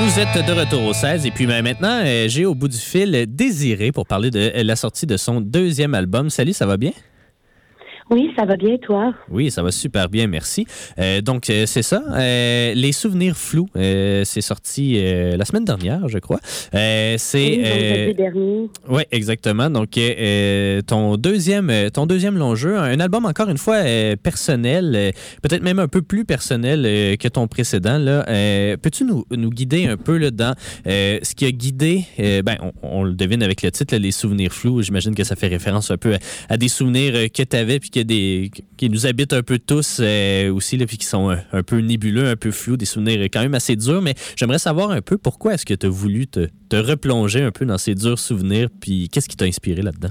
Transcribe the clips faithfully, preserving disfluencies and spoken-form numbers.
Vous êtes de retour au seize et puis ben, maintenant, euh, j'ai au bout du fil Désiré pour parler de euh, la sortie de son deuxième album. Salut, ça va bien? Oui, ça va bien, toi? Oui, ça va super bien, merci. Euh, donc, euh, c'est ça. Euh, Les souvenirs flous, euh, c'est sorti euh, la semaine dernière, je crois. Euh, c'est, oui, vendredi euh, dernier. Oui, exactement. Donc, euh, ton deuxième ton deuxième long jeu, un album encore une fois euh, personnel, euh, peut-être même un peu plus personnel euh, que ton précédent. Là. Euh, peux-tu nous, nous guider un peu là, dans euh, ce qui a guidé, euh, ben, on, on le devine avec le titre, là, Les souvenirs flous. J'imagine que ça fait référence un peu à, à des souvenirs euh, que tu avais puis que des, qui nous habitent un peu tous euh, aussi, là, puis qui sont un, un peu nébuleux, un peu flous, des souvenirs quand même assez durs. Mais j'aimerais savoir un peu pourquoi est-ce que tu as voulu te, te replonger un peu dans ces durs souvenirs, puis qu'est-ce qui t'a inspiré là-dedans?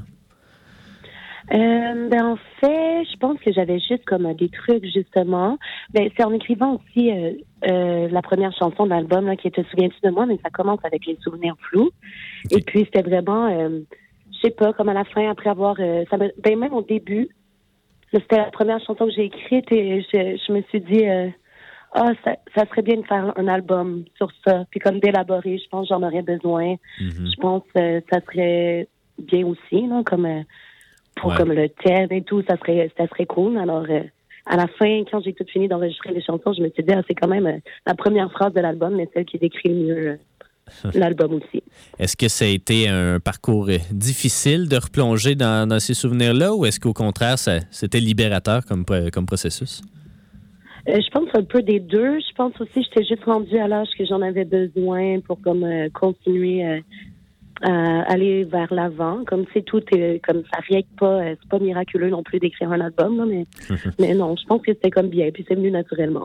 Euh, ben, en fait, je pense que j'avais juste comme euh, des trucs, justement. Ben, c'est en écrivant aussi euh, euh, la première chanson de l'album, là, qui est Te souviens-tu de moi, mais ça commence avec les souvenirs flous. Okay. Et puis, c'était vraiment, euh, je sais pas, comme à la fin, après avoir... Euh, ça me, ben, même au début, c'était la première chanson que j'ai écrite et je, je me suis dit, euh, ah, ça, ça serait bien de faire un album sur ça. Puis comme d'élaborer, je pense que j'en aurais besoin. Mm-hmm. Je pense que euh, ça serait bien aussi, là, comme euh, pour ouais. comme le thème et tout, ça serait, ça serait cool. Alors, euh, à la fin, quand j'ai tout fini d'enregistrer les chansons, je me suis dit, ah, c'est quand même euh, la première phrase de l'album, mais celle qui décrit le mieux euh, l'album aussi. Est-ce que ça a été un parcours difficile de replonger dans, dans ces souvenirs-là ou est-ce qu'au contraire, ça, c'était libérateur comme, comme processus? Euh, je pense un peu des deux. Je pense aussi que j'étais juste rendue à l'âge que j'en avais besoin pour comme euh, continuer euh, à aller vers l'avant. Comme c'est tout, euh, comme ça rien que pas, euh, c'est pas miraculeux non plus d'écrire un album, là, mais, mais non, je pense que c'était comme bien, puis c'est venu naturellement.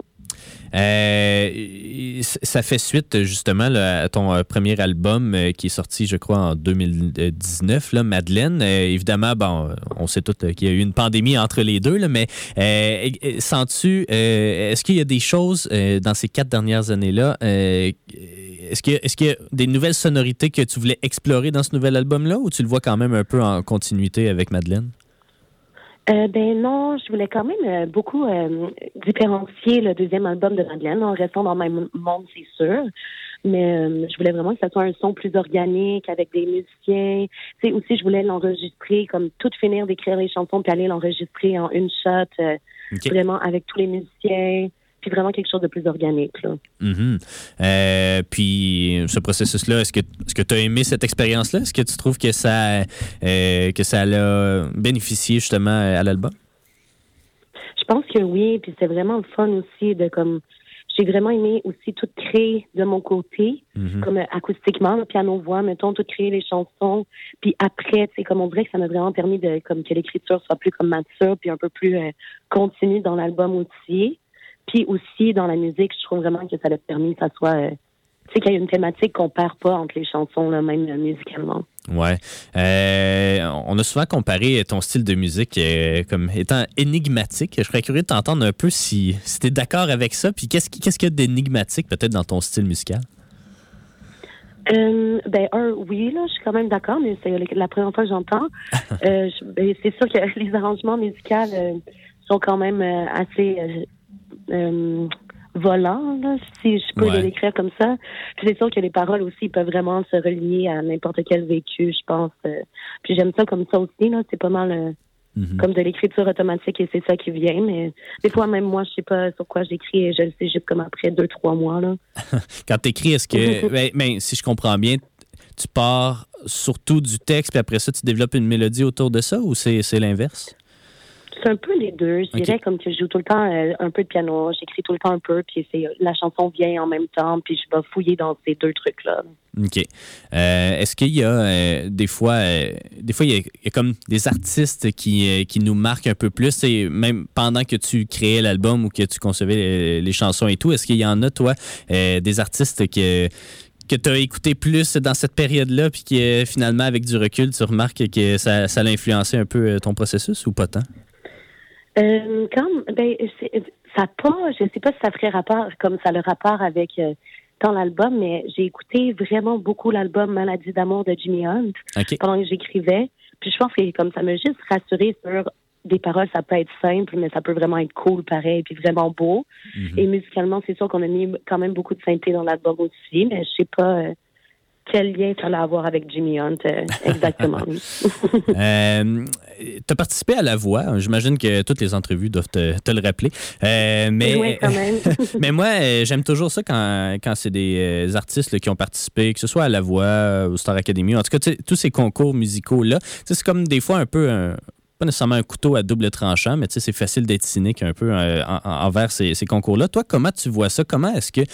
Euh, ça fait suite justement là, à ton euh, premier album euh, qui est sorti, je crois, en deux mille dix-neuf, là, Madeleine. Euh, évidemment, bon, on sait tous euh, qu'il y a eu une pandémie entre les deux, là, mais euh, sens-tu, euh, est-ce qu'il y a des choses euh, dans ces quatre dernières années-là, euh, est-ce qu'il y a, est-ce qu'il y a des nouvelles sonorités que tu voulais explorer dans ce nouvel album-là ou tu le vois quand même un peu en continuité avec Madeleine? Euh, ben non, je voulais quand même euh, beaucoup euh, différencier le deuxième album de Madeleine en restant dans le même monde, c'est sûr. Mais euh, je voulais vraiment que ça soit un son plus organique avec des musiciens. Tu sais, aussi, je voulais l'enregistrer, comme tout finir d'écrire les chansons puis aller l'enregistrer en une shot, euh, okay. vraiment avec tous les musiciens. Puis vraiment quelque chose de plus organique, là. Mm-hmm. Euh, puis ce processus-là, est-ce que est-ce que tu as aimé cette expérience-là? Est-ce que tu trouves que ça euh, que ça l'a bénéficié justement à l'album? Je pense que oui, puis c'est vraiment le fun aussi de comme j'ai vraiment aimé aussi tout créer de mon côté, mm-hmm. comme euh, acoustiquement, le piano-voix, mettons, tout créer les chansons. Puis après, c'est comme on dirait que ça m'a vraiment permis de comme que l'écriture soit plus comme mature, puis un peu plus euh, continue dans l'album aussi. Puis aussi, dans la musique, je trouve vraiment que ça a permis que ça soit... Euh, tu sais, qu'il y a une thématique qu'on perd pas entre les chansons, là, même euh, musicalement. Ouais. Euh, on a souvent comparé ton style de musique euh, comme étant énigmatique. Je serais curieux de t'entendre un peu si, si tu es d'accord avec ça. Puis qu'est-ce, qu'est-ce qu'il y a d'énigmatique peut-être dans ton style musical? Euh, ben, un, oui, là, je suis quand même d'accord, mais c'est la première fois que j'entends. euh, je, ben, c'est sûr que les arrangements musicaux euh, sont quand même euh, assez... Euh, Euh, volant, là, si je peux ouais. l'écrire comme ça. Puis c'est sûr que les paroles aussi peuvent vraiment se relier à n'importe quel vécu, je pense. Euh, puis j'aime ça comme ça aussi, là. C'est pas mal euh, mm-hmm. comme de l'écriture automatique et c'est ça qui vient. Mais des fois, même moi, je sais pas sur quoi j'écris et je le sais juste comme après deux, trois mois, là. Quand t'écris, est-ce que... ben, ben, si je comprends bien, tu pars surtout du texte puis après ça, tu développes une mélodie autour de ça ou c'est, c'est l'inverse? C'est un peu les deux. Je dirais okay. comme que je joue tout le temps euh, un peu de piano, j'écris tout le temps un peu, puis c'est, la chanson vient en même temps, puis je vais fouiller dans ces deux trucs-là. OK. Euh, est-ce qu'il y a euh, des fois, euh, des fois, il y, a, il y a comme des artistes qui, euh, qui nous marquent un peu plus, et même pendant que tu créais l'album ou que tu concevais les, les chansons et tout, est-ce qu'il y en a, toi, euh, des artistes que... que tu as écouté plus dans cette période-là, puis que finalement, avec du recul, tu remarques que ça, ça a influencé un peu ton processus ou pas tant? Euh, comme, ben, c'est, ça pas, je sais pas si ça ferait rapport, comme ça a le rapport avec euh, dans l'album, mais j'ai écouté vraiment beaucoup l'album Maladie d'amour de Jimmy Hunt okay. pendant que j'écrivais. Puis je pense que comme ça m'a juste rassuré sur des paroles, ça peut être simple, mais ça peut vraiment être cool, pareil, puis vraiment beau. Mm-hmm. Et musicalement, c'est sûr qu'on a mis quand même beaucoup de synthé dans l'album aussi, mais je sais pas euh, quel lien ça a à voir avec Jimmy Hunt, euh, exactement. euh, tu as participé à La Voix. J'imagine que toutes les entrevues doivent te, te le rappeler. Euh, mais, oui, quand même. mais moi, j'aime toujours ça quand, quand c'est des artistes là, qui ont participé, que ce soit à La Voix, au Star Academy, en tout cas, tous ces concours musicaux-là. C'est comme des fois un peu... Un, pas nécessairement un couteau à double tranchant, mais tu sais, c'est facile d'être cynique un peu euh, en, en, envers ces, ces concours-là. Toi, comment tu vois ça? Comment est-ce que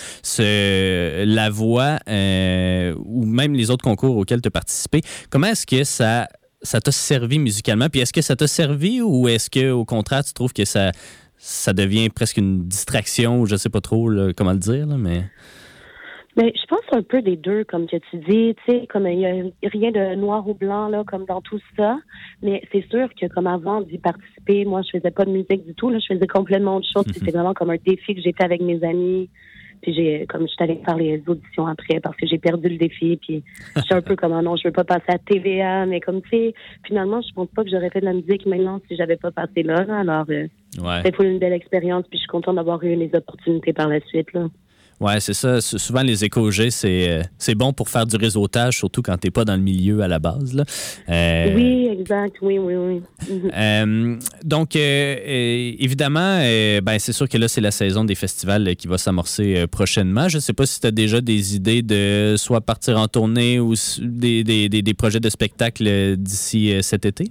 ce, La Voix euh, ou même les autres concours auxquels tu as participé, comment est-ce que ça, ça t'a servi musicalement? Puis est-ce que ça t'a servi ou est-ce qu'au contraire, tu trouves que ça, ça devient presque une distraction ou je sais pas trop là, comment le dire, là, mais... Mais je pense un peu des deux, comme que tu dis, tu sais, comme il y a rien de noir ou blanc, là, comme dans tout ça. Mais c'est sûr que, comme avant d'y participer, moi, je faisais pas de musique du tout, là, je faisais complètement autre chose. Mm-hmm. Puis c'est vraiment comme un défi que j'ai fait avec mes amis. Puis j'ai, comme je suis allée faire les auditions après parce que j'ai perdu le défi. Puis je suis un peu comme, ah non, je veux pas passer à T V A, mais comme, tu sais, finalement, je pense pas que j'aurais fait de la musique maintenant si j'avais pas passé là, là. Alors, euh, ouais. C'est une belle expérience. Puis je suis contente d'avoir eu les opportunités par la suite, là. Oui, c'est ça. Souvent, les éco-G, c'est, euh, c'est bon pour faire du réseautage, surtout quand tu n'es pas dans le milieu à la base. Là. Euh, oui, exact. Oui, oui, oui. Mm-hmm. Euh, donc, euh, euh, évidemment, euh, ben, c'est sûr que là, c'est la saison des festivals qui va s'amorcer euh, prochainement. Je ne sais pas si tu as déjà des idées de soit partir en tournée ou des, des, des, des projets de spectacle d'ici euh, cet été?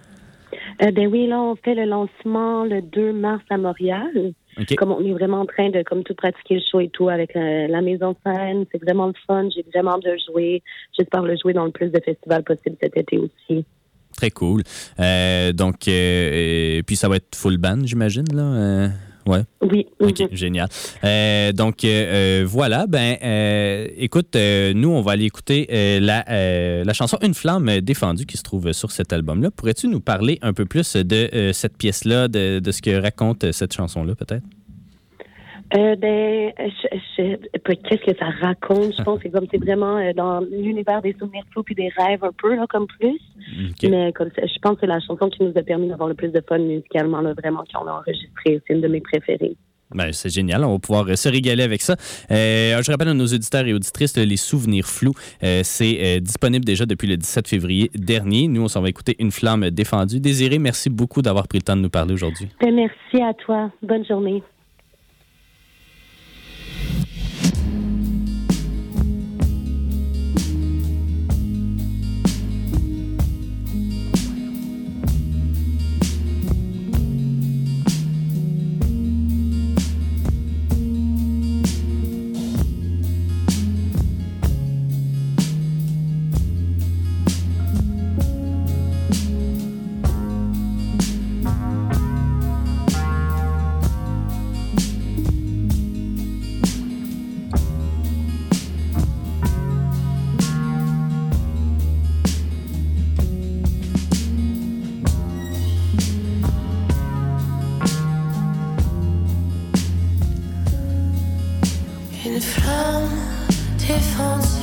Euh, ben oui, là, on fait le lancement le deux mars à Montréal. Okay. Comme on est vraiment en train de comme tout pratiquer le show et tout avec euh, la mise en scène, c'est vraiment le fun. J'ai vraiment hâte de jouer. J'espère le jouer dans le plus de festivals possible cet été aussi. Très cool. Euh, donc, euh, et puis ça va être full band, j'imagine, là? Euh, ouais. Oui. OK, mm-hmm. Génial. Euh, donc, euh, voilà. Ben, euh, écoute, euh, nous, on va aller écouter euh, la, euh, la chanson Une flamme défendue qui se trouve sur cet album-là. Pourrais-tu nous parler un peu plus de euh, cette pièce-là, de, de ce que raconte cette chanson-là, peut-être? Euh, ben, je, je, qu'est-ce que ça raconte? Je pense que comme c'est vraiment euh, dans l'univers des souvenirs flous puis des rêves un peu, là, comme plus. Okay. Mais comme je pense que c'est la chanson qui nous a permis d'avoir le plus de fun musicalement, là, vraiment, qu'on a enregistré. C'est une de mes préférées. Ben, c'est génial, on va pouvoir se régaler avec ça. Euh, je rappelle à nos auditeurs et auditrices, les souvenirs flous, euh, c'est euh, disponible déjà depuis le dix-sept février dernier. Nous, on s'en va écouter Une flamme défendue. Désiré, merci beaucoup d'avoir pris le temps de nous parler aujourd'hui. Ben, merci à toi. Bonne journée. Une flamme défendue